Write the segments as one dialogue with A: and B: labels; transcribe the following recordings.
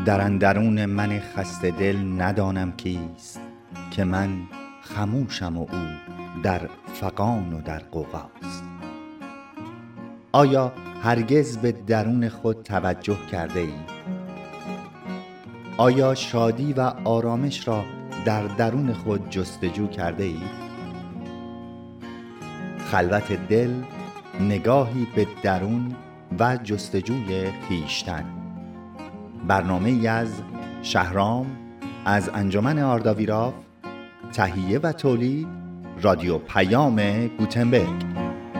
A: در اندرون من خسته دل ندانم کیست، که من خموشم و او در فغان و در غوغاست. آیا هرگز به درون خود توجه کرده ای؟ آیا شادی و آرامش را در درون خود جستجو کرده ای؟ خلوت دل، نگاهی به درون و جستجوی خویشتن. برنامه ای از شهرام از انجمن آرداویراف، تهیه و تولید رادیو پیام گوتنبرگ.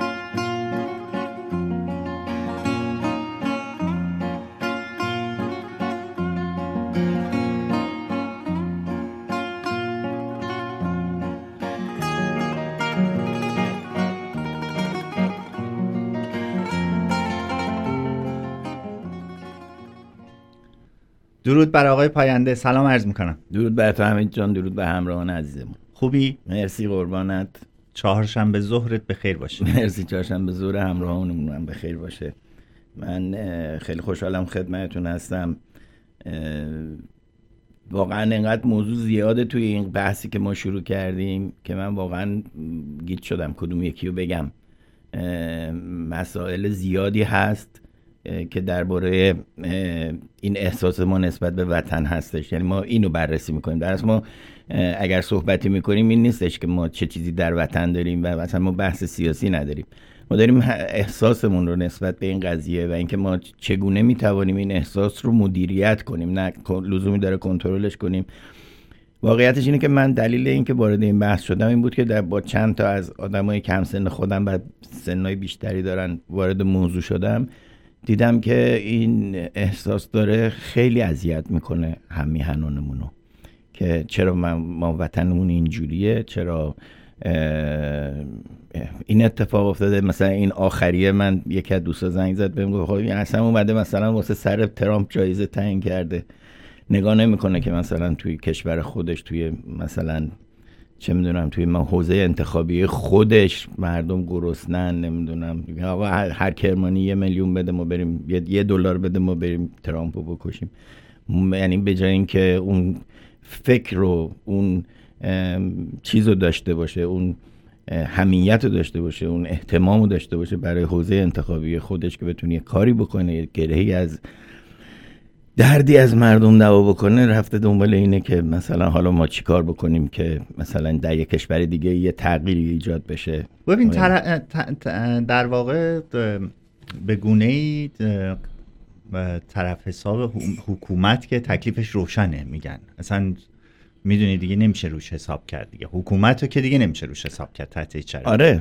A: درود بر آقای پاینده، سلام عرض میکنم.
B: درود بر تو حمید جان، درود بر همراهان عزیزمون.
A: خوبی؟
B: مرسی قربانت.
A: چهارشنبه ظهرت بخیر باشه.
B: مرسی، چهارشنبه ظهر همراهانمون هم بخیر باشه. من خیلی خوشحالم خدمتتون هستم. واقعا اینقدر موضوع زیاده توی این بحثی که ما شروع کردیم که من واقعا گیج شدم کدوم یکی رو بگم. مسائل زیادی هست که درباره این احساس ما نسبت به وطن هستش. یعنی ما اینو بررسی میکنیم. در اصل ما اگر صحبتی میکنیم این نیستش که ما چه چیزی در وطن داریم و مثلا ما بحث سیاسی نداریم. ما داریم احساسمون رو نسبت به این قضیه و اینکه ما چگونه میتوانیم این احساس رو مدیریت کنیم، نه لزومی داره کنترلش کنیم. واقعیتش اینه که من دلیل این که وارد این بحث شدم این بود که با چند تا از آدمای کم سن خودم و سنای بیشتری دارن وارد موضوع شدم، دیدم که این احساس داره خیلی اذیت میکنه هم میهنانمونو که چرا ما وطنمون اینجوریه، چرا این اتفاق افتاده. مثلا این آخریه من یکی از دوستا زنگ زد بهم گفت خب این اصلا اومده مثلا واسه سر ترامپ جایزه تعیین کرده، نگاه نمیکنه که مثلا توی کشور خودش، توی مثلا چه میدونم توی حوزه انتخابی خودش مردم گرسنن، نمیدونم آقا هر کرمانی 1 میلیون بده ما بریم، $1 بده ما بریم ترامپو بکشیم. یعنی به جای اینکه اون فکر رو، اون چیزو داشته باشه، اون حمیت رو داشته باشه، اون اهتمام رو داشته باشه برای حوزه انتخابی خودش که بتونه یه کاری بکنه، گرهی از دردی از مردم دوا بکنه، رفته دنبال اینه که مثلا حالا ما چی کار بکنیم که مثلا در یک کشور دیگه یه تغییری ایجاد بشه.
A: ببین در واقع به گونه‌ای طرف حساب حکومت که تکلیفش روشنه، میگن اصلا میدونی دیگه نمیشه روش حساب کرد دیگه، حکومت رو که دیگه نمیشه روش حساب کرد تحت هیچ شرایطی.
B: آره.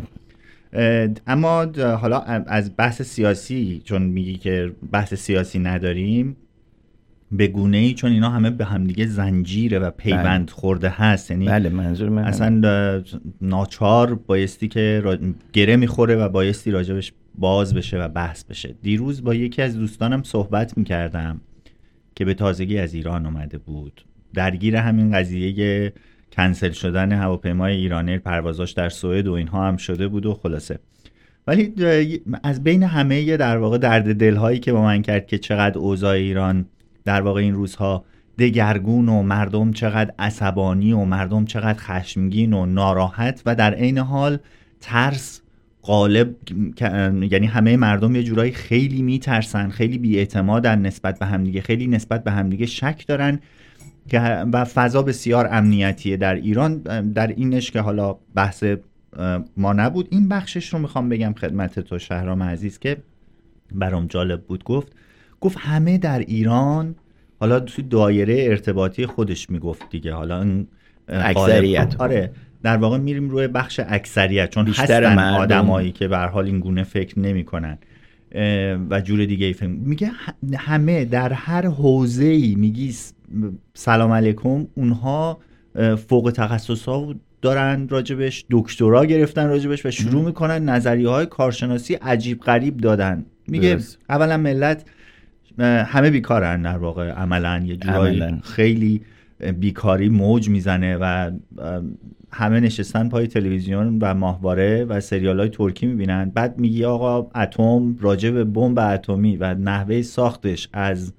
A: اما حالا از بحث سیاسی، چون میگی که بحث سیاسی نداریم، به گونه‌ای چون اینا همه به همدیگه زنجیره و پیوند خورده هست. یعنی
B: بله، منظور من
A: اصلا ناچار بایستی که گره میخوره و بایستی راجبش باز بشه و بحث بشه. دیروز با یکی از دوستانم صحبت میکردم که به تازگی از ایران اومده بود، درگیر همین قضیه کنسل شدن هواپیمای ایرانر، پروازاش در سوئد و اینها هم شده بود و خلاصه. ولی از بین همه در واقع درد دلهایی که با من کرد که چقدر اوضاع ایران در واقع این روزها دگرگون و مردم چقدر عصبانی و مردم چقدر خشمگین و ناراحت و در عین حال ترس غالب، یعنی همه مردم یه جورایی خیلی میترسن، خیلی بی‌اعتمادن نسبت به همدیگه، خیلی نسبت به همدیگه شک دارن که و فضا بسیار امنیتیه در ایران. در اینش که حالا بحث ما نبود، این بخشش رو میخوام بگم خدمت تو شهرام عزیز که برام جالب بود. گفت همه در ایران، حالا توی دایره ارتباطی خودش میگفت دیگه، حالا این
B: اکثریت،
A: آره در واقع میریم روی بخش اکثریت، چون هستن آدمایی که به هر حال این گونه فکر نمی‌کنن و جور دیگه ای فکر. میگه همه در هر حوزه‌ای، میگی سلام علیکم، اونها فوق تخصص‌ها دارن راجبش، دکترا گرفتن راجبش و شروع میکنن نظریه‌های کارشناسی عجیب غریب دادن. میگه اولا ملت همه بیکارن، در واقع عملاً یه جورایی خیلی بیکاری موج میزنه و همه نشستن پای تلویزیون و ماهواره و سریال‌های ترکی میبینن. بعد میگی آقا اتم، راجع به بمب اتمی و نحوه ساختش از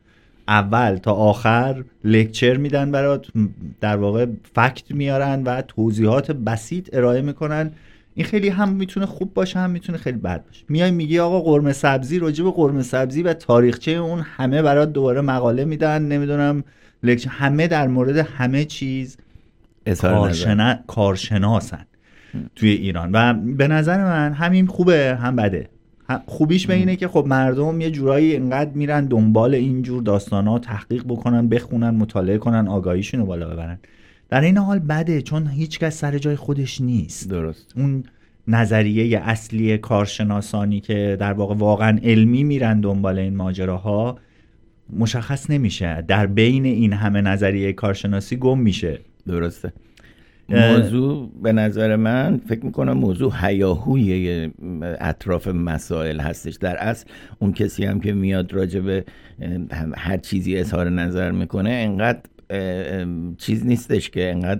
A: اول تا آخر لکچر میدن برات، در واقع فکت میارن و توضیحات بسیط ارائه میکنن. این خیلی هم میتونه خوب باشه، هم میتونه خیلی بد باشه. میای میگی آقا قرمه سبزی، راجع به قرمه سبزی و تاریخچه اون همه برات دوباره مقاله میدن، نمیدونم لکچر، همه در مورد همه چیز کارشناسن توی ایران. و به نظر من همین خوبه هم بده. خوبیش به اینه که خب مردم یه جورایی اینقدر میرن دنبال اینجور داستانا تحقیق بکنن، بخونن، مطالعه کنن، آگاهیشون رو بالا ببرن. در این حال بده چون هیچ کس سر جای خودش نیست.
B: درست.
A: اون نظریه اصلی کارشناسانی که در واقع واقعا علمی میرن دنبال این ماجراها مشخص نمیشه، در بین این همه نظریه کارشناسی گم میشه.
B: درسته. موضوع به نظر من فکر میکنم موضوع هیاهوی اطراف مسائل هستش. در اصل اون کسی هم که میاد راجع به هر چیزی اظهار نظر میکنه انقدر چیز نیستش که انقدر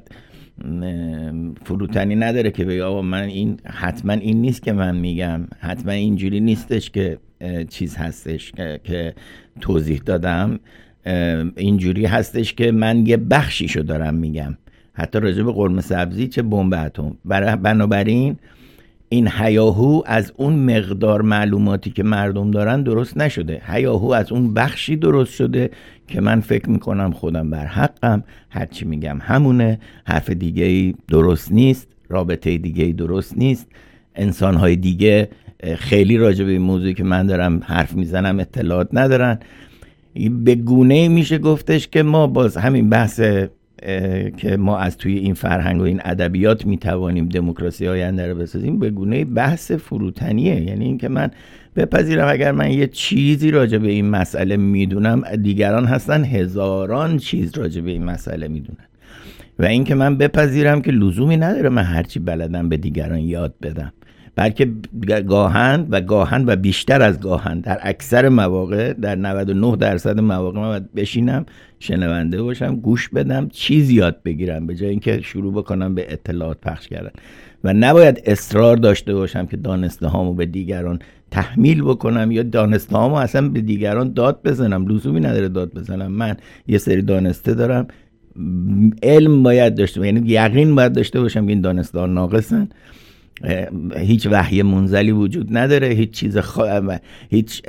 B: فروتنی نداره که بگه آقا من این حتما این نیست که من میگم، حتما اینجوری نیستش که چیز هستش که توضیح دادم، اینجوری هستش که من یه بخشیشو دارم میگم. حتی راجع به قرمه سبزی چه بمب اتم. بنابراین این هیاهو از اون مقدار معلوماتی که مردم دارن درست نشده، هیاهو از اون بخشی درست شده که من فکر میکنم خودم بر حقم، هرچی میگم همونه، حرف دیگه‌ای درست نیست، رابطه دیگه‌ای درست نیست، انسانهای دیگه خیلی راجع به این موضوعی که من دارم حرف میزنم اطلاعات ندارن. به گونه‌ای میشه گفتش که ما باز همین بحث که ما از توی این فرهنگ و این ادبیات میتوانیم دموکراسی آینده رو بسازیم به گونه بحث فروتنیه. یعنی این که من بپذیرم اگر من یه چیزی راجع به این مسئله میدونم، دیگران هستن هزاران چیز راجع به این مسئله میدونن، و این که من بپذیرم که لزومی نداره من هرچی بلدم به دیگران یاد بدم، بلکه گاهن و بیشتر از گاهن در اکثر مواقع، در 99% مواقع من باید بشینم شنونده باشم، گوش بدم، چیز یاد بگیرم به جای اینکه شروع بکنم به اطلاعات پخش کردن. و نباید اصرار داشته باشم که دانسته هامو به دیگران تحمیل بکنم یا دانسته هامو اصلا به دیگران داد بزنم. لزومی نداره داد بزنم. من یه سری دانسته دارم، علم باید داشته باشم، یعنی یقین باید داشته باشم که این دانسته ها ناقصن، هیچ وحی منزلی وجود نداره، هیچ چیز هیچ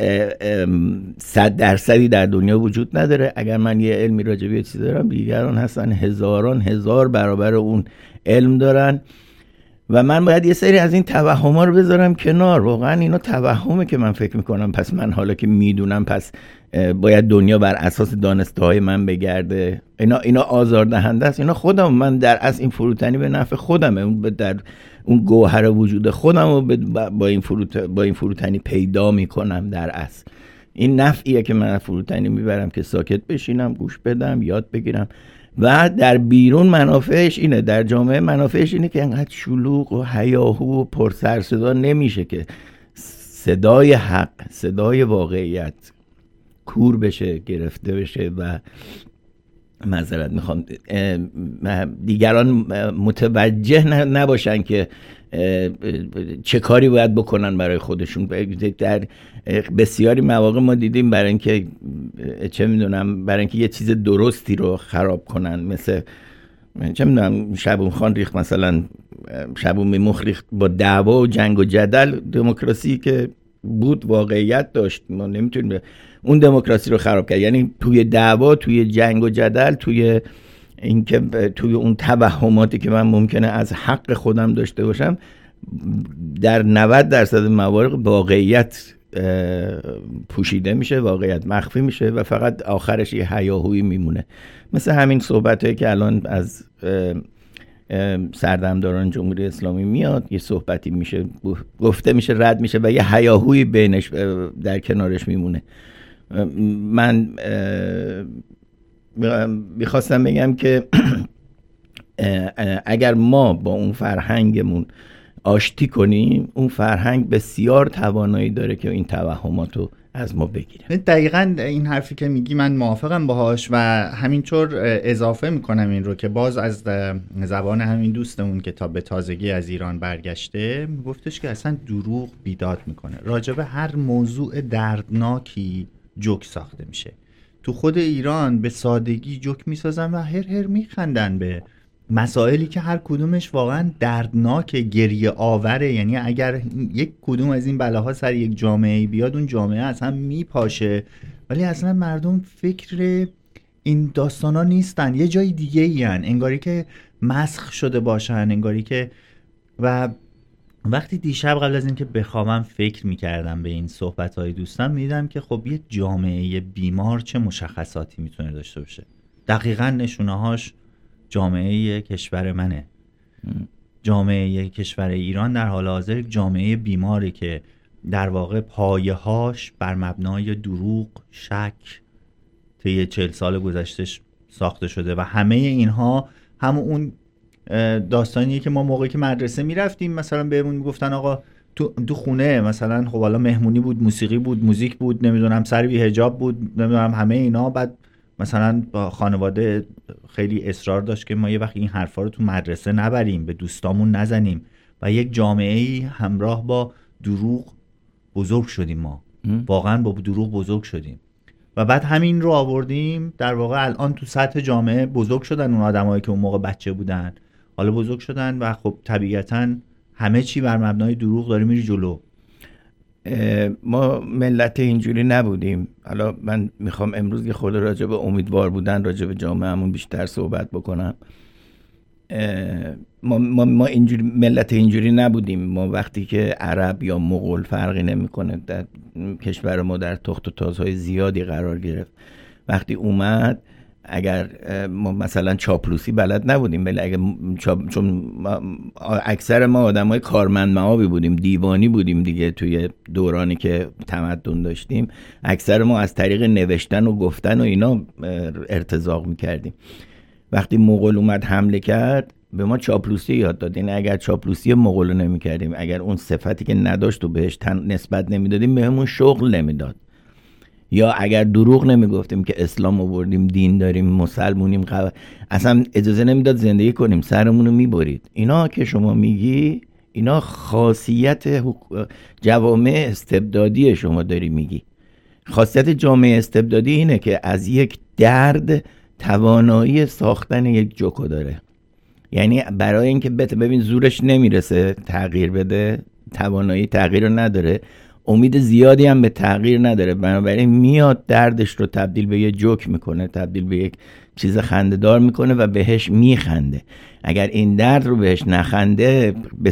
B: 100% در دنیا وجود نداره. اگر من یه علمی راجع به یه چیز دارم، دیگران هستن هزار برابر اون علم دارن و من باید یه سری از این توهم‌ها رو بذارم کنار. واقعا اینا توهمه که من فکر میکنم پس من حالا که میدونم پس باید دنیا بر اساس دانسته‌های من بگرده. اینا آزاردهنده است. اینا خودم، من در اصل این فروتنی به نفع خودمه، در اون گوهر وجود خودم رو با این فروتنی پیدا میکنم. در اصل این نفعیه که من فروتنی میبرم که ساکت بشینم، گوش بدم، یاد بگیرم. و در بیرون منافعش اینه، در جامعه منافعش اینه که انقدر شلوغ و هیاهو و پر سر صدا نمیشه که صدای حق، صدای واقعیت کور بشه، گرفته بشه و معذرت میخوام دیگران متوجه نباشن که چه کاری باید بکنن برای خودشون. در بسیاری مواقع ما دیدیم برای اینکه چه میدونم، برای اینکه یه چیز درستی رو خراب کنن، مثل چه میدونم شبون خان ریخت، مثلا شبون میموخ ریخت با دعوا و جنگ و جدل. دموکراسی که بود واقعیت داشت، ما نمیتونیم اون دموکراسی رو خراب کرد. یعنی توی دعوا، توی جنگ و جدل، توی اینکه توی اون توهماتی که من ممکنه از حق خودم داشته باشم، در 90% موارد واقعیت پوشیده میشه، واقعیت مخفی میشه و فقط آخرش یه هیاهویی میمونه. مثل همین صحبتایی که الان از سردمداران جمهوری اسلامی میاد، یه صحبتی میشه گفته میشه، رد میشه و یه هیاهویی بینش در کنارش میمونه. من میخواستم بگم که اگر ما با اون فرهنگمون آشتی کنیم، اون فرهنگ بسیار توانایی داره که این توهماتو از ما بگیره.
A: دقیقاً این حرفی که میگی من موافقم باهاش و همینطور اضافه میکنم این رو که باز از زبان همین دوستمون که تا به تازگی از ایران برگشته گفتش که اصلا دروغ بیداد میکنه. راجب هر موضوع دردناکی جوک ساخته میشه. تو خود ایران به سادگی جوک میسازن و هر میخندن به مسائلی که هر کدومش واقعا دردناک، گریه آوره. یعنی اگر یک کدوم از این بلاها سر یک جامعه بیاد، اون جامعه اصلا میپاشه، ولی اصلا مردم فکر این داستانا نیستن، یه جای دیگه این، انگاری که مسخ شده باشن، انگاری که. و وقتی دیشب قبل از اینکه بخوابم فکر میکردم به این صحبت‌های دوستم، میدیدم که خب یه جامعه بیمار چه مشخصاتی میتونه داشته باشه. دقیقاً نشونه‌هاش جامعه کشور منه. جامعه کشور ایران در حال حاضر جامعه بیماری که در واقع پایه‌هاش بر مبنای دروغ، شک طی 40 سال گذشتهش ساخته شده و همه اینها همون اون داستانیه که ما موقعی که مدرسه میرفتیم مثلا بهمون میگفتن آقا تو خونه مثلا خب حالا مهمونی بود، موسیقی بود، موزیک بود، نمیدونم سر بی حجاب بود، نمیدونم همه اینا. بعد مثلا با خانواده خیلی اصرار داشت که ما یه وقت این حرفا رو تو مدرسه نبریم، به دوستامون نزنیم و یک جامعه‌ای همراه با دروغ بزرگ شدیم. ما واقعا با دروغ بزرگ شدیم و بعد همین رو آوردیم در واقع الان تو سطح جامعه بزرگ شدن اون آدمایی که اون موقع بچه بودن، حالا بزرگ شدن و خب طبیعتاً همه چی بر مبنای دروغ داره میری جلو.
B: ما ملت اینجوری نبودیم. حالا من میخوام امروز یه خود راجع به امیدوار بودن راجع به جامعهمون بیشتر صحبت بکنم. ما اینجوری ملت اینجوری نبودیم. ما وقتی که عرب یا مغول فرقی نمیکنه، در کشور ما در تخت و تازهای زیادی قرار گرفت. وقتی اومد اگر ما مثلا چاپلوسی بلد نبودیم، ولی اگر چون اکثر ما آدمای کارمند معابی بودیم، دیوانی بودیم دیگه، توی دورانی که تمدن داشتیم اکثر ما از طریق نوشتن و گفتن و اینا ارتزاق میکردیم. وقتی مغول اومد حمله کرد به ما چاپلوسی یاد داد. یعنی اگر چاپلوسی مغول نمیکردیم، اگر اون صفتی که نداشت و بهش نسبت نمیدادیم، بهمون شغل نمیداد. یا اگر دروغ نمیگفتیم که اسلام آوردیم، دین داریم، مسلمونیم، اصلا اجازه نمیداد زندگی کنیم، سرمونو میبرید. اینا که شما میگی اینا خاصیت جوامع استبدادی شما داری میگی. خاصیت جامعه استبدادی اینه که از یک درد توانایی ساختن یک جوکو داره. یعنی برای اینکه ببین زورش نمیرسه تغییر بده، توانایی تغییر رو نداره، امید زیادی هم به تغییر نداره، بنابراین میاد دردش رو تبدیل به یه جوک میکنه، تبدیل به یک چیز خنده‌دار میکنه و بهش میخنده. اگر این درد رو بهش نخنده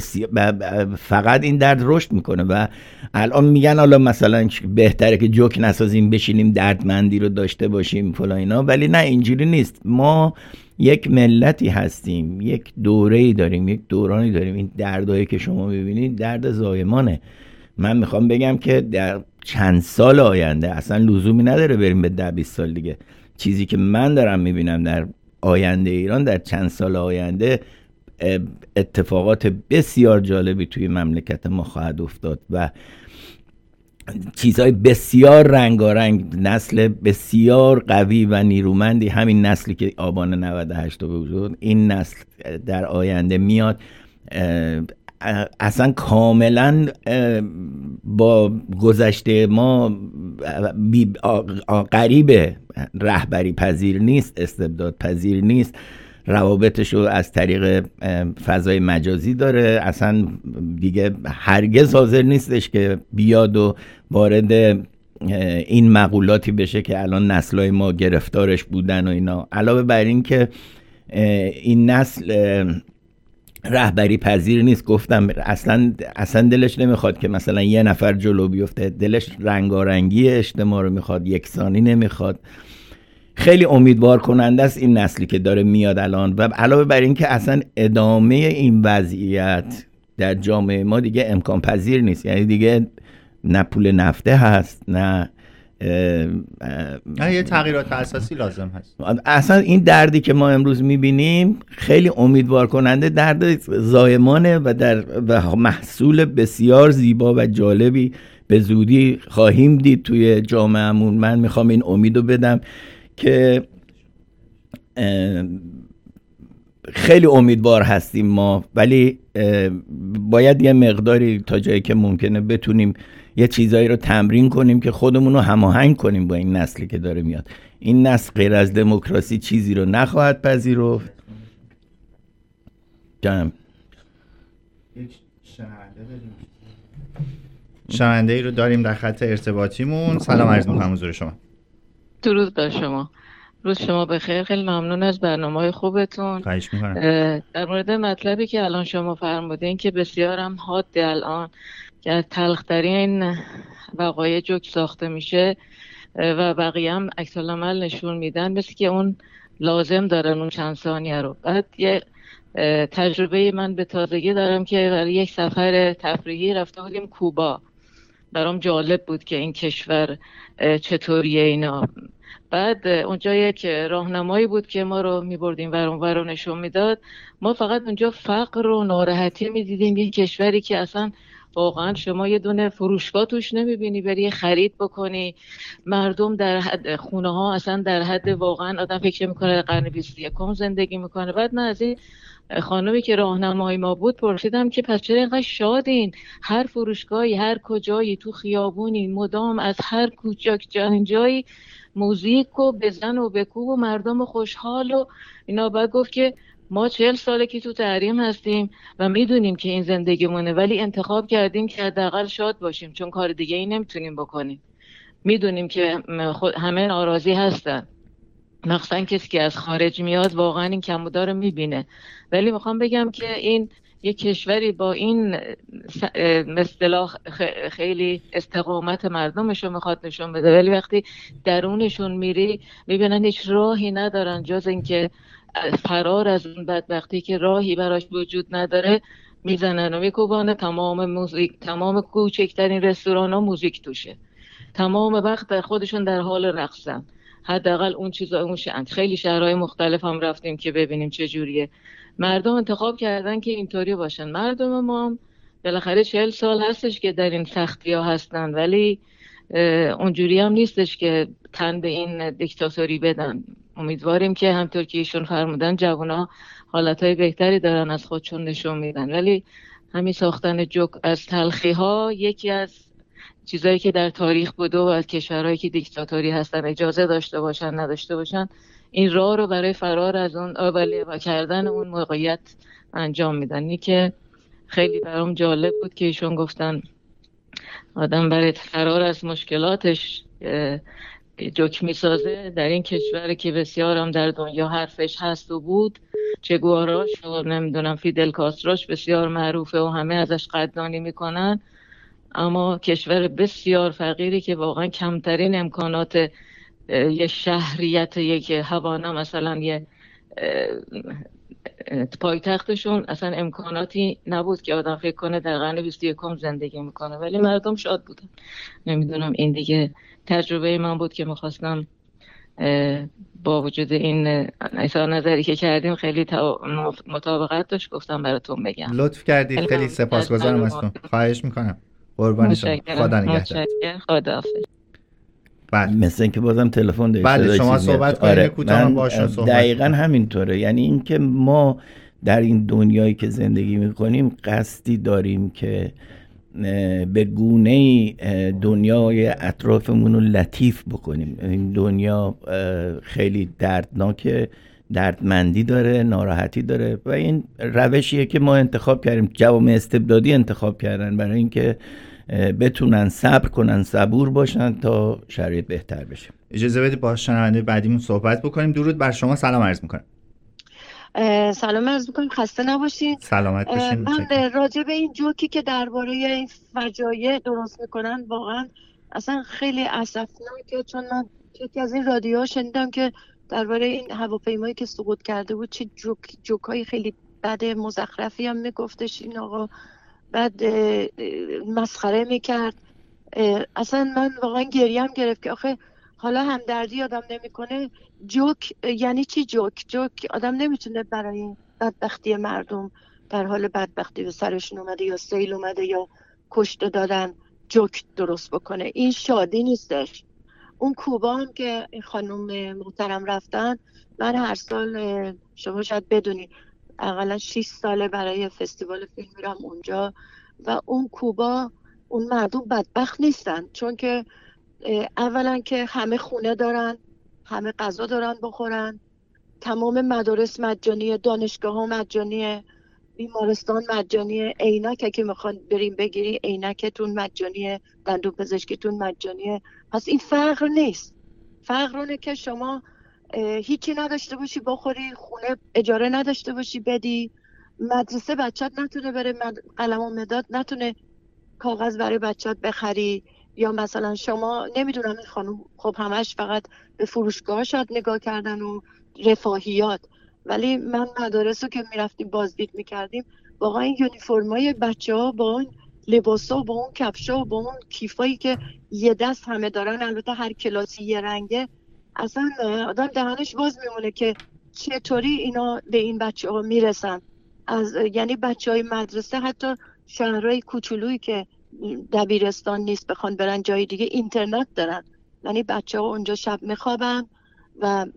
B: فقط این درد رشد میکنه. و الان میگن حالا مثلا بهتره که جوک نسازیم، بشینیم دردمندی رو داشته باشیم فلان اینا، ولی نه، اینجوری نیست. ما یک ملتی هستیم، یک دوره‌ای داریم، یک دورانی داریم. این دردایی که شما میبینید درد زایمانه. من میخوام بگم که در چند سال آینده اصلا لزومی نداره بریم به 10-20 سال دیگه. چیزی که من دارم میبینم در آینده ایران، در چند سال آینده اتفاقات بسیار جالبی توی مملکت ما خواهد افتاد و چیزهای بسیار رنگارنگ، نسل بسیار قوی و نیرومندی، همین نسلی که آبان 98 به وجود، این نسل در آینده میاد اصلا کاملا با گذشته ما قریبه، رهبری پذیر نیست، استبداد پذیر نیست، روابطش رو از طریق فضای مجازی داره، اصلا دیگه هرگز حاضر نیستش که بیاد و وارد این مقولاتی بشه که الان نسل‌های ما گرفتارش بودن و اینا. علاوه بر این که این نسل رهبری پذیر نیست، گفتم اصلا دلش نمیخواد که مثلا یه نفر جلو بیفته، دلش رنگارنگی اجتماع رو میخواد، یکسانی نمیخواد. خیلی امیدوار کننده است این نسلی که داره میاد الان. و علاوه بر این که اصلا ادامه این وضعیت در جامعه ما دیگه امکان پذیر نیست. یعنی دیگه نه پول نفته هست، نه
A: یه تغییرات اساسی لازم هست.
B: اصلا این دردی که ما امروز میبینیم خیلی امیدوار کننده، درد زایمانه و محصول بسیار زیبا و جالبی به زودی خواهیم دید توی جامعهمون. من میخوام این امیدو بدم که خیلی امیدوار هستیم ما، ولی باید یه مقداری تا جایی که ممکنه بتونیم یه چیزایی رو تمرین کنیم که خودمون رو هماهنگ کنیم با این نسلی که داره میاد. این نسل غیر از دموکراسی چیزی رو نخواهد پذیرفت. جانم
A: شنونده ای رو داریم در خط ارتباطیمون. سلام عرض می‌کنم حضور شما.
C: درود بر شما. روز شما بخیر. خیلی ممنون از برنامه‌های خوبتون.
A: خواهش می‌کنم.
C: در مورد مطلبی که الان شما فرمودین که بسیارم حاده الان که از تلخ‌ترین وقایع جوک ساخته میشه و بقیه هم عکس العمل نشون میدن، مثل که اون لازم دارن اون چند ثانیه رو. بعد یه تجربه من به تازگی دارم که برای یک سفر تفریحی رفته بودیم کوبا. برام جالب بود که این کشور چطوریه اینا. بعد اونجا یک راهنمایی بود که ما رو میبردیم ور اون ور رو نشون میداد. ما فقط اونجا فقر و ناراحتی میدیدیم. یک کشوری که اصلا واقعا شما یه دونه فروشگاه توش نمیبینی بری خرید بکنی. مردم در حد خونه ها اصلا در حد واقعا آدم فکر میکنه قرن 21 زندگی میکنه. بعد من از این خانمی که راهنمای ما بود پرسیدم که پس چرا اینقدر شادین؟ هر فروشگاهی، هر کجایی، تو خیابونی، مدام از هر کوچک جایی موزیک و بزن و بکوب و مردم خوشحال و اینا. بعد گفت که ما 40 ساله که تو تحریم هستیم و میدونیم که این زندگیمونه، ولی انتخاب کردیم که حداقل شاد باشیم چون کار دیگه ای نمیتونیم بکنیم. میدونیم که همه ناراضی هستن، مخصوصا کسی که از خارج میاد واقعا این کمبودا رو میبینه. ولی میخوام بگم که این یک کشوری با این اصطلاح خیلی استقامت مردمش رو میخواد نشون بده، ولی وقتی درونشون میری میبینن هیچ راهی ندارن جز اینکه فرار از اون بدبختی که راهی براش وجود نداره میزنن و میکوبانه. تمام کوچکترین رستوران ها موزیک توشه، تمام وقت در خودشون در حال رقصن. حداقل اون چیزا اون خیلی شهرهای مختلف هم رفتیم که ببینیم چه جوریه. مردم انتخاب کردن که اینطوری باشن. مردم ما هم بالاخره 40 سال هستش که در این سختی‌ها هستن، ولی اونجوری هم نیستش که تن به این دیکتاتوری بدن. امیدواریم که همطور که ایشون فرمودن جوونا حالتهای بهتری دارن از خودشون نشون میدن، ولی همین ساختن جوک از تلخی‌ها یکی از چیزایی که در تاریخ بوده و از کشورهایی که دیکتاتوری هستن اجازه داشته باشن نداشته باشن این راه رو برای فرار از اون و کردن اون موقعیت انجام میدن. این که خیلی برام جالب بود که ایشون گفتن آدم برای فرار از مشکلاتش جوک میسازه. در این کشور که بسیار هم در دنیا حرفش هست و بود، چه گواراش و نمیدونم فیدل کاستروش بسیار معروفه و همه ازش قدردانی میکنن، اما کشور بسیار فقیری که واقعا کمترین امکانات یه شهریت یک هاوانا مثلا یه پایتختشون اصلا امکاناتی نبود که آدم فکر کنه در قرن 21 زندگی میکنه، ولی مردم شاد بودن. نمیدونم، این دیگه تجربه من بود که میخواستم با وجود این اظهار نظری که کردیم خیلی مطابقت داشت گفتم براتون بگم.
A: لطف کردید، خیلی سپاسگزارم ازتون. خواهش میکنم. قربان شما. خدا نگهدار.
C: خداحافظ.
A: بله،
B: مثل اینکه بازم تلفن دارید.
A: بله شما صحبت کنید. کوتاه باشون صحبت.
B: دقیقاً همینطوره. یعنی اینکه ما در این دنیایی که زندگی میکنیم قصدی داریم که به گونه‌ای دنیای اطرافمون رو لطیف بکنیم. این دنیا خیلی دردناکه، دردمندی داره، ناراحتی داره و این روشیه که ما انتخاب کردیم. جوامع استبدادی انتخاب کردن برای اینکه بتونن صبر کنن، صبور باشن تا شرایط بهتر بشه.
A: اجازه بدید با شنونده بعدیمون صحبت بکنیم. درود بر شما، سلام عرض میکنم.
D: سلام عرض میکنم، خسته نباشین.
A: سلامت باشین.
D: من راجع به این جوکی که درباره این فجایع درست میکنن واقعا اصلا خیلی اسفناکه، چون من یکی از این رادیوها شنیدم که درباره این هواپیمایی که سقوط کرده بود چه جوکای خیلی بد مزخرفی هم میگفتش این آقا، بعد مسخره میکرد. اصلا من واقعا گریم گرفت که آخه حالا همدردی آدم نمیکنه. جوک یعنی چی؟ جوک آدم نمیتونه برای بدبختی مردم در حال بدبختی به سرشون اومده یا سیل اومده یا کشته دادن جوک درست بکنه. این شادی نیستش. اون کوبا هم که این خانم محترم رفتن، من هر سال شما شاید بدونی اقلا 6 ساله برای فستیوال فیلم میرم اونجا و اون کوبا اون مردم بدبخت نیستن، چون که اولا که همه خونه دارن، همه غذا دارن بخورن، تمام مدارس مجانیه، دانشگاه ها مجانیه، بیمارستان مجانیه، عینک که میخوان بریم بگیری عینکتون مجانیه، دندون پزشکیتون مجانیه. پس این فقر نیست. فقر اونه که شما هیچی نداشته باشی بخوری، خونه اجاره نداشته باشی بدی، مدرسه بچت نتونه بره، قلم و مداد نتونه کاغذ برای بچت بخری، یا مثلا شما نمیدونم این خانم خب همش فقط به فروشگاه شاید نگاه کردن و رفاهیات، ولی من مدارس رو که میرفتیم بازدید میکردیم واقعا این یونیفرمای بچه ها با اون لباسا و با اون کفشا و با اون کیفایی که یه دست همه دارن، البته هر کلاسی یه رنگه، اصلا آدم دهنش باز میمونه که چطوری اینا به این بچه ها میرسن. یعنی بچه های مدرسه حتی شهرهای کوچولویی که دبیرستان نیست بخوان برن جای دیگه اینترنت دارن، یعنی بچه ها اونجا شب میخوابن و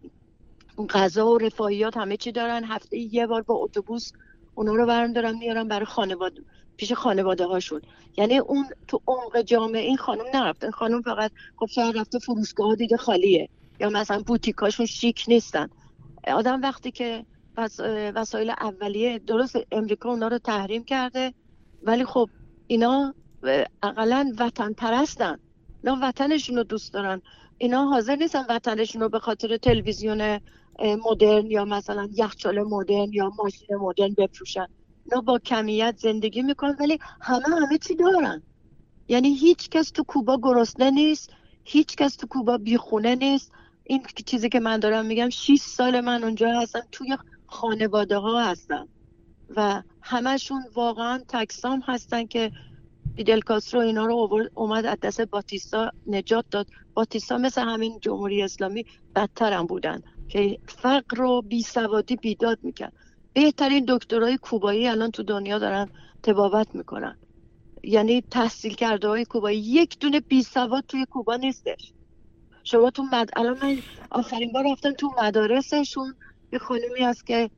D: غذا و رفاهیات همه چی دارن، هفته یه بار با اتوبوس اونا رو برمی‌دارن میارن برای خانواده پیش خانواده هاشون. یعنی اون تو عمق جامعه این خانم نرفته، این خانم فقط خب شاید رفته فروشگاه دیده خالیه، یا مثلا بوتیکاشون شیک نیستن. آدم وقتی که وسایل اولیه، درست امریکا اونا رو تحریم کرده ولی خب اینا اقلا وطن پرستن، اینا وطنشون رو دوست دارن، اینا حاضر نیستن وطنشون رو به خاطر تلویزیون مدرن یا مثلا یخچال مدرن یا ماشین مدرن بفروشن. اینا با کمیت زندگی میکنن ولی همه چی دارن. یعنی هیچ کس تو کوبا گرسنه نیست، هیچ کس تو کوبا بیخونه نیست. این چیزی که من دارم میگم 6 سال من اونجا هستم، توی خانواده ها هستم و همشون واقعا تکسام هستن که فیدل کاسترو اینا رو اومد از دست باتیستا نجات داد. باتیستا مثل همین جمهوری اسلامی بدتر هم بودن که فقر و بیسوادی بیداد میکرد. بهترین دکترای کوبایی الان تو دنیا دارن طبابت میکنن، یعنی تحصیل کرده های کوبایی، یک دونه بیسواد توی کوبا نیستش. شما تو الان من آخرین بار رفتم تو مدارسشون، یه خانومی هست که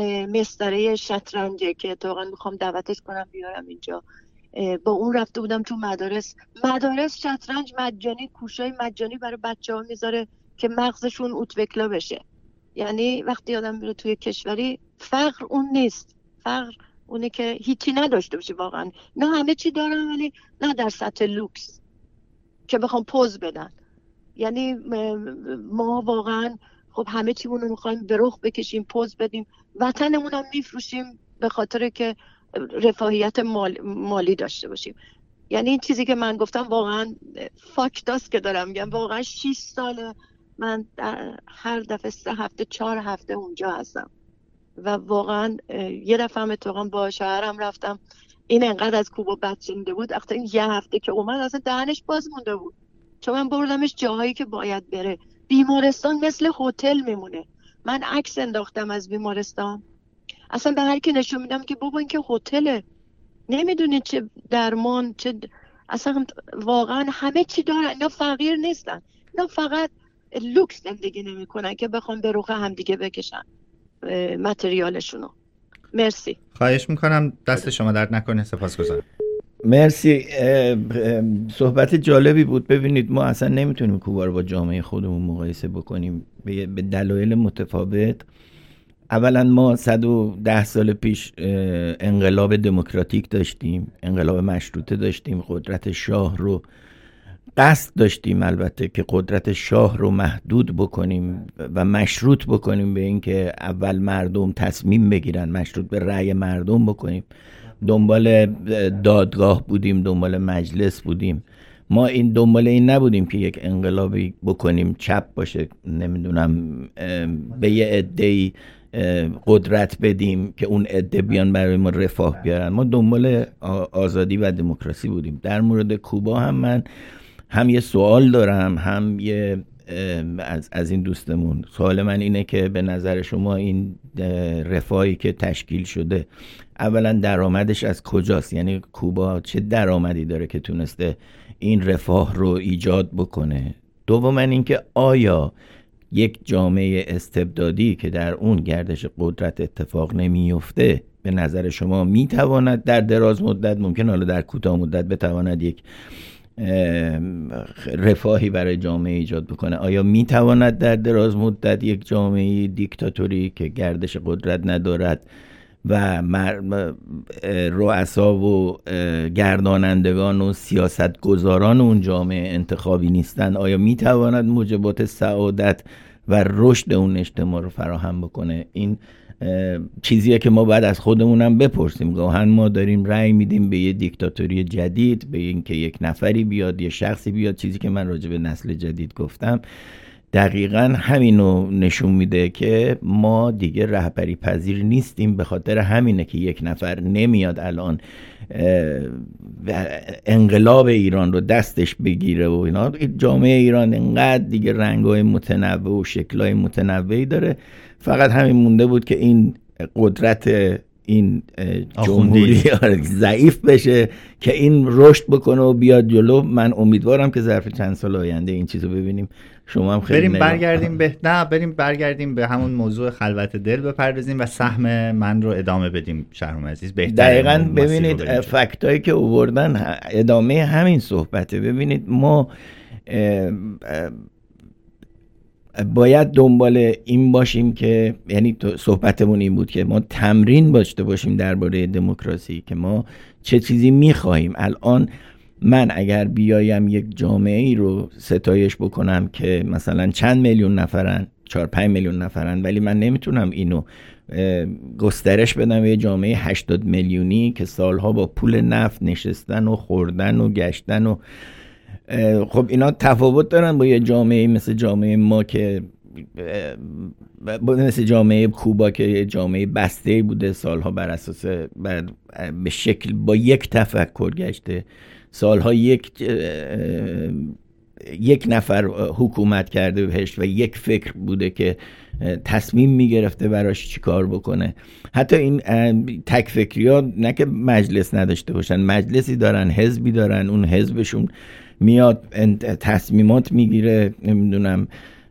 D: مستره شطرنجه که اتفاقا میخوام دعوتش کنم بیارم اینجا، با اون رفته بودم تو مدارس شطرنج مجانی، کوشای مجانی برای بچه‌ها میذاره که مغزشون اوتوکلا بشه. یعنی وقتی آدم میره توی کشوری، فقر اون نیست، فقر اونه که هیچی نداشته باشه. واقعا نه همه چی دارن ولی نه در سطح لوکس که بخوام پوز بدن. یعنی ما واقعا خب همه چیمون رو میخوایم به رخ بکشیم، پوز بدیم، وطنمون هم میفروشیم به خاطر که رفاهیت مالی داشته باشیم. یعنی این چیزی که من گفتم واقعا فاکتاست که دارم میگم. واقعا 6 سال من هر دفعه 3 هفته 4 هفته اونجا هستم و واقعا یه دفعه هم اتفاقا با شوهرم رفتم، این انقدر از کوبا بد شنیده بود، وقتی این یه هفته که اومد اصلا دهنش باز مونده بود، چون من بردمش جاهایی که باید بره. بیمارستان مثل هتل میمونه. من عکس انداختم از بیمارستان، اصلا به هر کی نشون میدم که بابا این که هتله، نمیدونی چه درمان چه اصلا واقعا همه چی دارن. اینا فقیر نیستن، اینا فقط لوکس زندگی نمیکنن که بخوام به رخ هم دیگه بکشن متریالشونو. مرسی.
A: خواهش میکنم، دست شما درد نکنه. سپاسگزارم.
B: مرسی. صحبت جالبی بود. ببینید ما اصلا نمیتونیم کوبا رو با جامعه خودمون مقایسه بکنیم به دلایل متفاوت. اولا ما 110 سال پیش انقلاب دموکراتیک داشتیم، انقلاب مشروطه داشتیم، قدرت شاه رو قصد داشتیم البته که قدرت شاه رو محدود بکنیم و مشروط بکنیم به اینکه اول مردم تصمیم بگیرن، مشروط به رأی مردم بکنیم. دنبال دادگاه بودیم، دنبال مجلس بودیم. ما این دنبال این نبودیم که یک انقلابی بکنیم چپ باشه، نمیدونم به یه عده‌ای قدرت بدیم که اون عده بیان برای ما رفاه بیارن. ما دنبال آزادی و دموکراسی بودیم. در مورد کوبا هم من هم یه سوال دارم، هم یه از این دوستمون. سوال من اینه که به نظر شما این رفاهی که تشکیل شده اولا درآمدش از کجاست؟ یعنی کوبا چه درآمدی داره که تونسته این رفاه رو ایجاد بکنه؟ دوما اینکه آیا یک جامعه استبدادی که در اون گردش قدرت اتفاق نمیفته به نظر شما میتواند در دراز مدت، ممکن حالا در کوتاه مدت بتواند یک رفاهی برای جامعه ایجاد بکنه. آیا میتواند در دراز مدت یک جامعه دیکتاتوری که گردش قدرت ندارد و رؤسا و گردانندگان و سیاستگزاران اون جامعه انتخابی نیستن، آیا میتواند موجبات سعادت و رشد اون اجتماع رو فراهم بکنه؟ این چیزیه که ما باید از خودمونم بپرسیم. گاهن ما داریم رأی میدیم به یه دیکتاتوری جدید، به اینکه یک نفری بیاد، یه شخصی بیاد. چیزی که من راجع به نسل جدید گفتم دقیقاً همینو نشون میده که ما دیگه رهبری پذیر نیستیم. به خاطر همینه که یک نفر نمیاد الان انقلاب ایران رو دستش بگیره و اینا. جامعه ایران انقدر دیگه رنگ‌های متنوع و شکل‌های متنوعی داره، فقط همین مونده بود که این قدرت این جمهوری ضعیف بشه که این رشد بکنه و بیاد جلو. من امیدوارم که ظرف چند سال آینده این چیزو ببینیم. شما هم خیلی
A: بریم برگردیم به همون موضوع خلوت دل بپردازیم و سهم من رو ادامه بدیم. شهرام عزیز
B: دقیقاً ببینید فکتایی که آوردن ادامه همین صحبته. ببینید ما باید دنبال این باشیم که، یعنی صحبتمون این بود که ما تمرین داشته باشیم درباره دموکراسی، که ما چه چیزی میخواهیم. الان من اگر بیایم یک جامعه ای رو ستایش بکنم که مثلا چند میلیون نفرن، 4-5 میلیون نفرن، ولی من نمیتونم اینو گسترش بدم به یه جامعه 80 میلیونی که سالها با پول نفت نشستن و خوردن و گشتن و خب اینا تفاوت دارن با یه جامعه مثل جامعه ما که مثل جامعه کوبا که یه جامعه بسته بوده، سالها بر اساس به شکل با یک تفکر گشته، سالها یک نفر حکومت کرده بهش و یک فکر بوده که تصمیم میگرفته براش چی کار بکنه. حتی این تک فکری ها نه که مجلس نداشته باشن، مجلسی دارن، حزبی دارن، اون حزبشون میاد تصمیمات میگیره، نمیدونم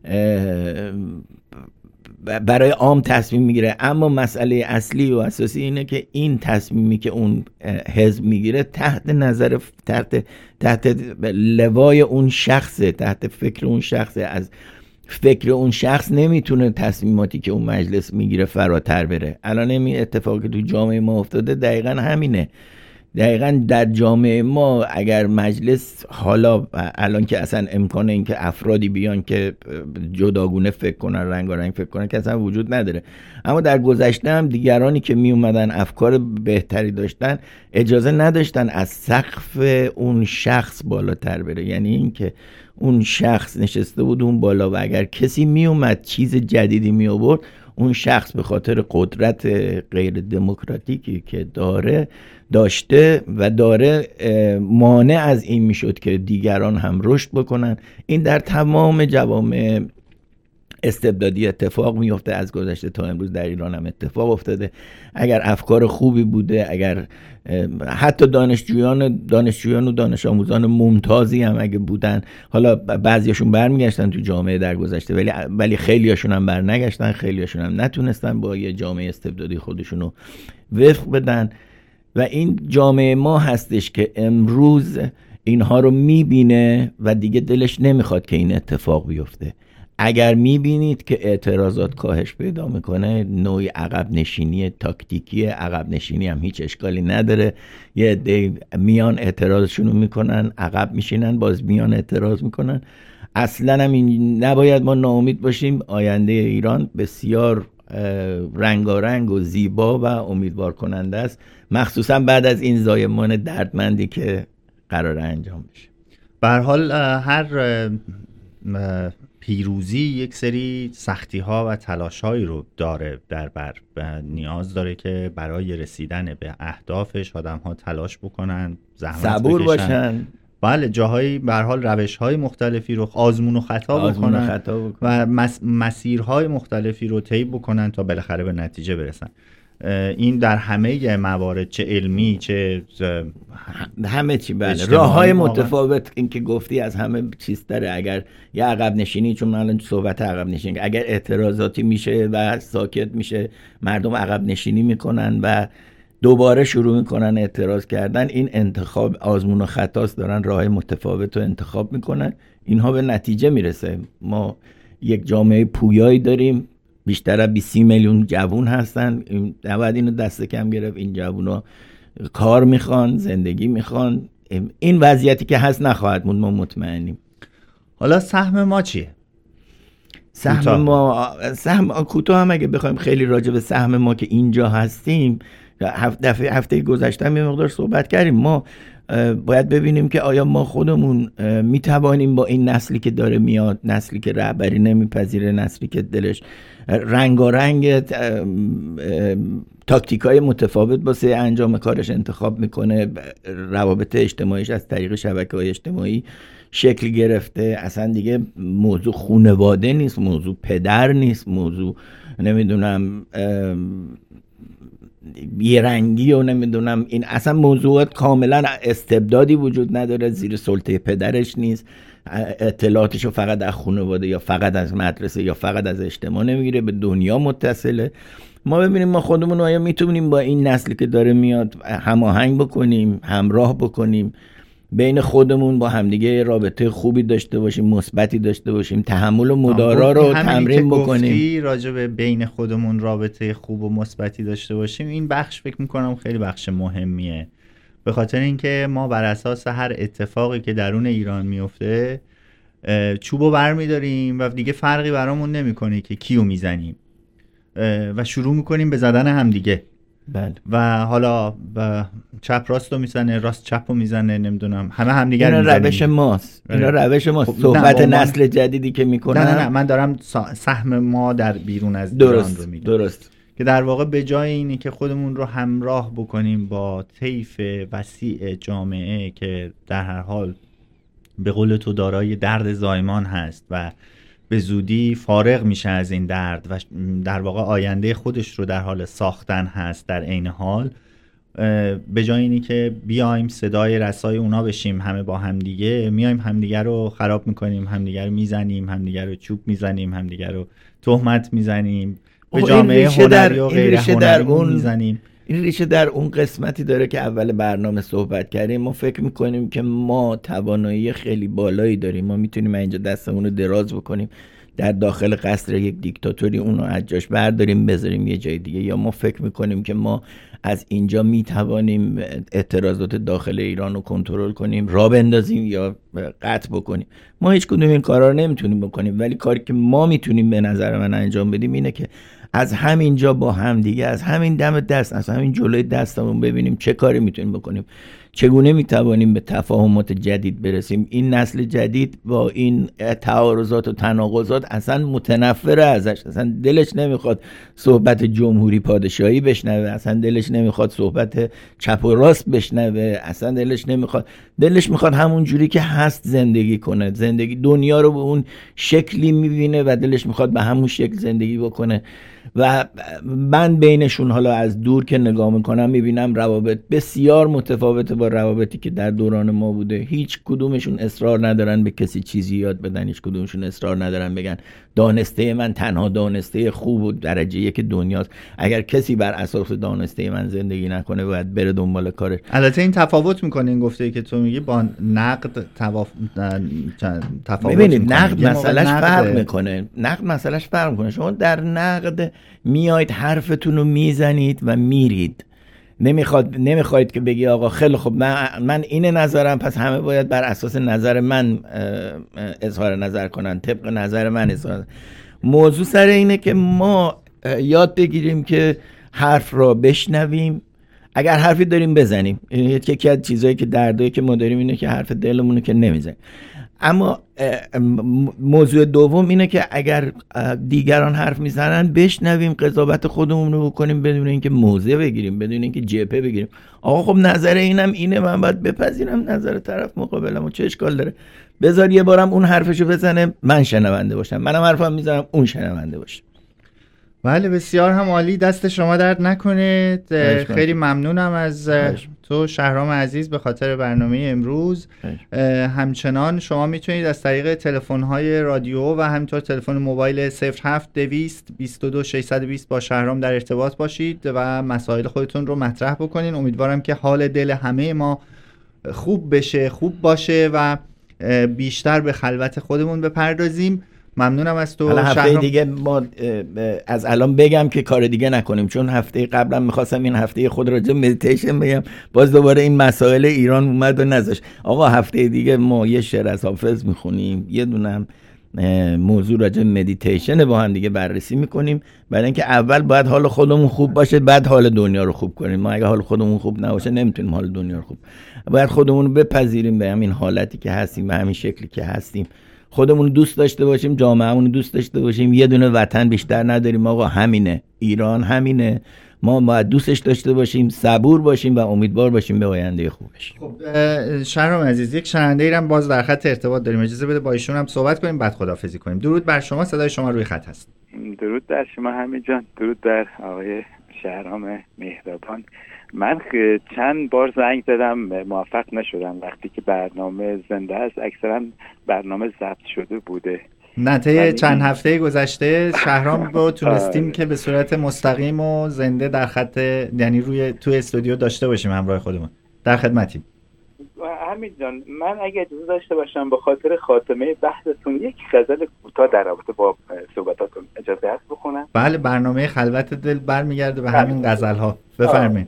B: برای عام تصمیم میگیره، اما مسئله اصلی و اساسی اینه که این تصمیمی که اون حزب میگیره تحت نظر تحت لوای اون شخصه، تحت فکر اون شخصه. از فکر اون شخص نمیتونه تصمیماتی که اون مجلس میگیره فراتر بره. الان این اتفاقی تو جامعه ما افتاده دقیقاً همینه. دقیقاً در جامعه ما اگر مجلس، حالا الان که اصلا امکان این که افرادی بیان که جداگونه فکر کنن، رنگارنگ فکر کنن که اصلا وجود نداره، اما در گذشته هم دیگرانی که می اومدن افکار بهتری داشتن اجازه نداشتن از سقف اون شخص بالاتر بره. یعنی این که اون شخص نشسته بود اون بالا و اگر کسی می اومد چیز جدیدی می آورد، اون شخص به خاطر قدرت غیر دموکراتیکی که داشته و داره مانع از این میشد که دیگران هم رشد بکنن. این در تمام جوامع استبدادی اتفاق میفته، از گذشته تا امروز در ایران هم اتفاق افتاده. اگر افکار خوبی بوده، اگر حتی دانشجویان و دانش آموزان ممتازی هم اگه بودن، حالا بعضیاشون برمیگشتن تو جامعه در گذشته، ولی خیلیاشون هم برنگشتن، خیلیاشون هم نتونستن با یه جامعه استبدادی خودشونو وفق بدن. و این جامعه ما هستش که امروز اینها رو میبینه و دیگه دلش نمیخواد که این اتفاق بیفته. اگر میبینید که اعتراضات کاهش پیدا میکنه، نوعی عقب نشینی تاکتیکی، عقب نشینی هم هیچ اشکالی نداره. یه عده میان اعتراضشون رو میکنن، عقب میشینن، باز میان اعتراض میکنن. اصلا هم نباید ما ناامید باشیم. آینده ایران بسیار رنگارنگ و زیبا و امیدوار کننده است، مخصوصا بعد از این زایمان دردمندی که قراره انجام بشه.
A: به هر حال هر پیروزی یک سری سختی ها و تلاش هایی رو داره در بر، نیاز داره که برای رسیدن به اهدافش آدم ها تلاش بکنن، زحمت
B: صبور باشن.
A: بله، جاهایی به هر حال روش های مختلفی رو آزمون و خطا بکنن و مسیرهای مختلفی رو طی بکنن تا بالاخره به نتیجه برسن. این در همه موارد، چه علمی چه
B: همه چی. بله، راههای متفاوت این که گفتی از همه چیز داره. اگر یه عقب نشینی، چون من الان صحبت عقب نشینی، اگر اعتراضاتی میشه و ساکت میشه، مردم عقب نشینی میکنن و دوباره شروع میکنن اعتراض کردن. این انتخاب آزمون و خطاست، دارن راه متفاوت رو انتخاب میکنن، اینها به نتیجه میرسه. ما یک جامعه پویایی داریم، بیشتر از 20 میلیون جوون هستن، نباید اینو دست کم گرفت. این جوونا کار میخوان، زندگی میخوان، این وضعیتی که هست نخواهد موند، ما مطمئنیم.
A: حالا سهم ما چیه؟
B: سهم کوتاه هم اگه بخوایم خیلی راجع به سهم ما که اینجا هستیم، هفته گذشته یه مقدار صحبت کردیم. ما باید ببینیم که آیا ما خودمون میتوانیم با این نسلی که داره میاد، نسلی که رهبری نمیپذیره، نسلی که دلش رنگارنگ تاکتیکای متفاوت واسه انجام کارش انتخاب میکنه، روابط اجتماعیش از طریق شبکه‌های اجتماعی شکل گرفته، اصلا دیگه موضوع خانواده نیست، موضوع پدر نیست، موضوع نمیدونم بیرنگی و نمیدونم این اصلا موضوعات کاملا استبدادی وجود نداره، زیر سلطه پدرش نیست، اطلاعاتشو فقط از خانواده یا فقط از مدرسه یا فقط از اجتماع نمیگیره، به دنیا متصله. ما ببینیم ما خودمون آیا میتونیم با این نسلی که داره میاد هماهنگ بکنیم، همراه بکنیم، بین خودمون با همدیگه رابطه خوبی داشته باشیم، مثبتی داشته باشیم، تحمل و مدارا رو تمرین بکنیم.
A: راجع به بین خودمون رابطه خوب و مثبتی داشته باشیم، این بخش فکر میکنم خیلی بخش مهمیه، به خاطر اینکه ما بر اساس هر اتفاقی که درون ایران میفته چوبو برمیداریم و دیگه فرقی برامون نمیکنه که کیو میزنیم و شروع میکنیم به زدن همدیگه.
B: بله.
A: و حالا چپ راست رو میزنه، راست چپ رو میزنه، نمیدونم همه همدیگر میزنیم.
B: روش ماست. اینا روش ماست. صحبت نسل جدیدی که میکنن.
A: نه من دارم سهم ما در بیرون از ایران رو میگم.
B: درست.
A: که در واقع به جای اینی که خودمون رو همراه بکنیم با طیف وسیع جامعه که در هر حال به قول تو دارای درد زایمان هست و به زودی فارغ میشه از این درد و در واقع آینده خودش رو در حال ساختن هست، در عین حال به جای اینی که بیایم صدای رسای اونا بشیم همه با همدیگه، میایم همدیگه رو خراب میکنیم، همدیگه رو میزنیم، همدیگه رو چوب میزنیم، همدیگه رو تهمت میزنیم، به جامعه هنری و غیر هنری میزنیم.
B: این ریشه در اون قسمتی داره که اول برنامه صحبت کردیم. ما فکر میکنیم که ما توانایی خیلی بالایی داریم، ما میتونیم اینجا دستمون رو دراز بکنیم در داخل قصر یک دیکتاتوری اونو از جاش برداریم بذاریم یه جای دیگه، یا ما فکر میکنیم که ما از اینجا میتوانیم اعتراضات داخل ایران رو کنترل کنیم، راه بندازیم یا قطع بکنیم. ما هیچ کدوم این کارا رو نمیتونیم بکنیم، ولی کاری که ما میتونیم به نظر من انجام بدیم اینه که از همینجا با هم دیگه، از همین دم دست، از همین جلوی دستمون ببینیم چه کاری میتونیم بکنیم، چگونه میتوانیم به تفاهمات جدید برسیم. این نسل جدید با این تعارضات و تناقضات اصلا متنفر ازش، اصلا دلش نمیخواد صحبت جمهوری پادشاهی بشنوه، اصلا دلش نمیخواد صحبت چپ و راست بشنوه، اصلا دلش میخواد همون جوری که هست زندگی کنه، زندگی دنیا رو به اون شکلی میبینه و دلش میخواد به همون شکل زندگی بکنه. و من بینشون حالا از دور که نگاه میکنم میبینم روابط بسیار متفاوته با روابطی که در دوران ما بوده. هیچ کدومشون اصرار ندارن به کسی چیزی یاد بدن، هیچ کدومشون اصرار ندارن بگن دانسته من تنها دانسته خوب و درجه یک دنیاست. اگر کسی بر اساس دانسته من زندگی نکنه باید بره دنبال کارش.
A: البته این تفاوت میکنه، این گفته ای که تو میگی با نقد تفاوت
B: ببینید نقد مسئلهش فرق میکنه. نقد مسئلهش فرق میکنه. شما در نقد میایید حرفتون رو میزنید و میرید، نمیخواید که بگی آقا خیلی خب من اینه نظرم پس همه باید بر اساس نظر من اظهار نظر کنن، طبق نظر من اظهار. موضوع سر اینه که ما یاد بگیریم که حرف را بشنویم، اگر حرفی داریم بزنیم. یکی از چیزایی که دردایی که ما داریم اینه که حرف دلمونه که نمیزنیم. اما موضوع دوم اینه که اگر دیگران حرف میزنن بشنویم، قضاوت خودمون رو بکنیم بدون اینکه موضع بگیریم، بدون اینکه جبهه بگیریم. آقا خب نظر اینم اینه، من باید بپذیرم نظر طرف مقابلمو، چه اشکال داره؟ بذار یه بارم اون حرفشو بزنه من شنونده باشم، منم حرفم میزنم اون شنونده باشه.
A: بله بسیار هم عالی، دست شما درد نکنه. خیلی ممنونم از تو شهرام عزیز به خاطر برنامه امروز. همچنان شما میتونید از طریق تلفن‌های رادیو و همینطور تلفن موبایل 07200 22 620 با شهرام در ارتباط باشید و مسائل خودتون رو مطرح بکنین. امیدوارم که حال دل همه ما خوب بشه، خوب باشه و بیشتر به خلوت خودمون بپردازیم. ممنونم از تو.
B: هفته دیگه ما از الان بگم که کار دیگه نکنیم، چون هفته قبلا میخواستم این هفته خود راجع مدیتیشن بگم، باز دوباره این مسائل ایران اومد و نذاشت. آقا هفته دیگه ما یه شعر از حافظ میخونیم، یه دونم موضوع راجع مدیتیشن با هم دیگه بررسی میکنیم، برای اینکه اول باید حال خودمون خوب باشه بعد حال دنیا رو خوب کنیم. ما اگه حال خودمون خوب نباشه نمیتونیم حال دنیا رو خوب. باید خودمون رو بپذیریم به همین حالتی که هستیم، به همین شکلی که هستیم، خودمون دوست داشته باشیم، جامعهمون دوست داشته باشیم. یه دونه وطن بیشتر نداریم آقا، همینه ایران، همینه. ما باید دوستش داشته باشیم، صبور باشیم و امیدوار باشیم به آینده خوبش.
A: خب شهرام عزیز، یک شنونده ایرم باز در خط ارتباط داریم، اجازه بده با ایشون هم صحبت کنیم بعد خداحافظی کنیم. درود بر شما، صدای شما روی خط هست.
E: درود بر شما حمید جان، درود بر آقای شهرام مهربان. من چند بار زنگ زدم موفق نشدم، وقتی که برنامه زنده است اکثرا برنامه ضبط شده بوده.
A: طی چند هفته گذشته شهرام رو تونستیم که به صورت مستقیم و زنده در خط، یعنی تو استودیو داشته باشیم همراه خودمون. در خدمتیم.
E: حمید جان، من اگه اجازه داشته باشم به خاطر خاتمه بحثتون یک غزل کوتاه در رابطه با صحبتاتون اجازه هست بخونم؟
A: بله، برنامه خلوت دل برمیگرده به همین غزل‌ها. بفرمایید.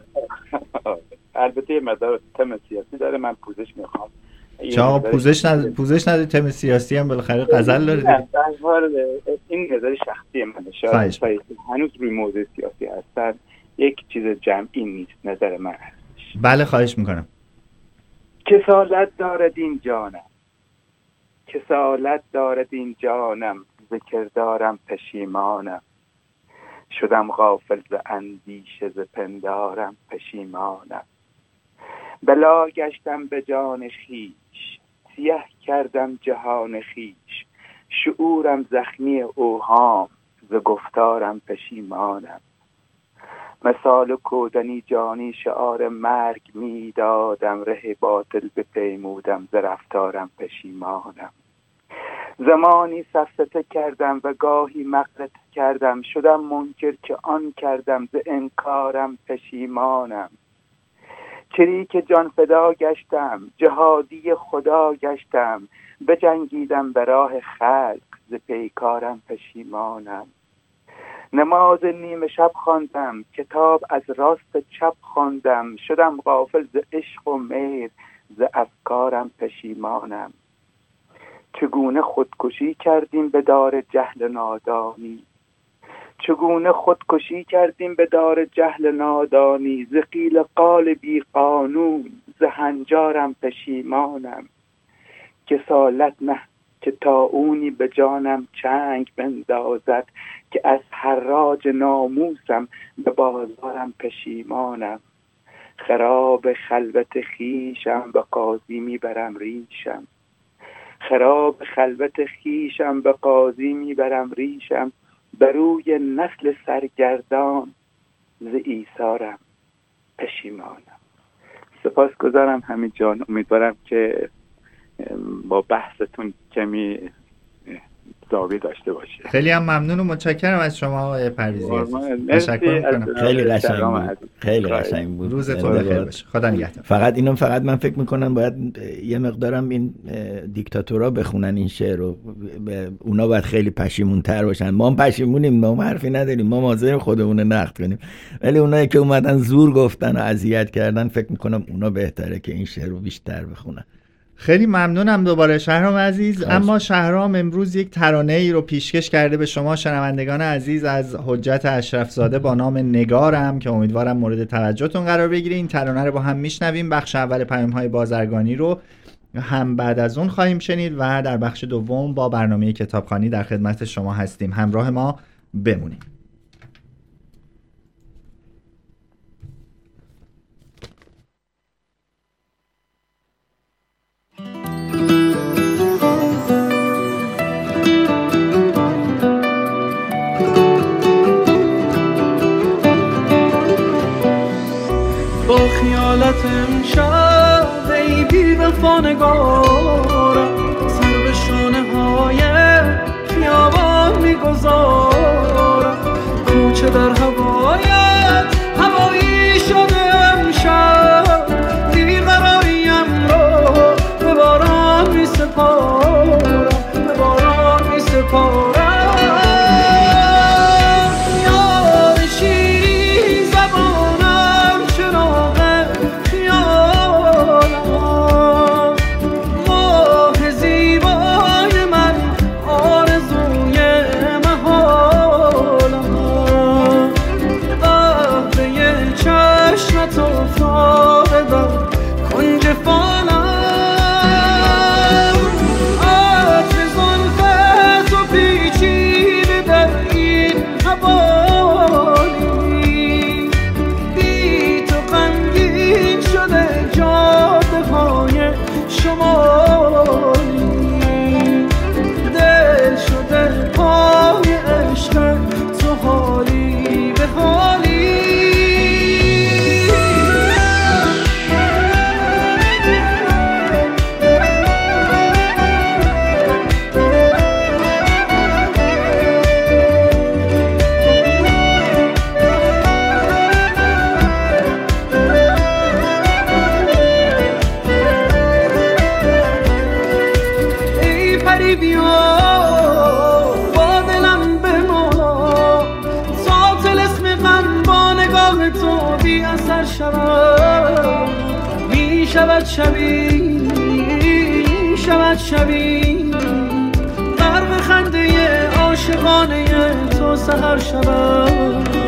E: البته یه مقدار تم سیاسی داره، من پوزش میخوام.
A: چرا پوزش نداری؟ تم سیاسی هم بالاخره غزل داره دیگه.
E: این نظر شخصی منه، شاید هنوز روی موضوع سیاسی هستن، یک چیز جمعی نیست نظر من.
A: بله خواهش میکنم.
E: کسالت دارد این جانم، کسالت دارد این جانم، ذکر دارم پشیمانم. شدم غافل ز اندیشه، ز پندارم پشیمانم. بلا گشتم به جان خیش، سیه کردم جهان خیش. شعورم زخمی اوهام، ز گفتارم پشیمانم. مثال کودنی جانی شعار مرگ می دادم، ره باطل بپیمودم، ز رفتارم پشیمانم. زمانی سفسطه کردم و گاهی مغلطه کردم، شدم منکر که آن کردم، ز انکارم پشیمانم. چریک جان فدا گشتم، جهادی خدا گشتم، بجنگیدم به راه خلق، ز پیکارم پشیمانم. نماز نیمه شب خواندم، کتاب از راست چپ خواندم، شدم غافل ز عشق و میل، ز افکارم پشیمانم. چگونه خودکشی کردیم به دار جهل نادانی، چگونه خودکشی کردیم به دار جهل نادانی. ز قیل قال بی قانون، ز هنجارم پشیمانم. کسالت نه که طاعونی به جانم چنگ بندازد، که از حراج ناموسم به بازارم پشیمانم. خراب خلوت خیشم به قاضی میبرم ریشم، خراب خلوت خیشم به قاضی میبرم ریشم. بروی نسل سرگردان، ز ایثارم پشیمانم. سپاسگزارم حمید جان، امیدوارم که با بحثتون کمی زاویه داشته باشه.
A: خیلی هم ممنون و متشکرم از شما آقای پرویزی. تشکر می‌کنم.
B: خیلی قشنگ بود. خیلی قشنگ بود.
A: روزتون بخیر باشه. خدا نگهدار.
B: فقط من فکر می‌کنم باید یه مقدارم این دیکتاتورها بخونن این شعر رو، اونا باید خیلی پشیمون‌تر باشن. ما هم پشیمونیم، ما حرفی نداریم، ما حاضریم خودمون رو نقد کنیم، ولی اونایی که اومدن زور گفتن و اذیت کردن، فکر می‌کنم اونا بهتره که این شعر رو بیشتر بخونن.
A: خیلی ممنونم دوباره شهرام عزیز. اما شهرام امروز یک ترانه ای رو پیشکش کرده به شما شنوندگان عزیز از حجت اشرف زاده با نام نگارم که امیدوارم مورد توجهتون قرار بگیره. این ترانه رو با هم میشنویم. بخش اول پیام‌های بازرگانی رو هم بعد از اون خواهیم شنید و در بخش دوم با برنامه کتابخوانی در خدمت شما هستیم. همراه ما بمونید.
F: دیگری بیا با دلم بما تا طلسم غم با نگاه تو بی اثر شود می شود شبی غرق خنده عاشقانه تو سحر شود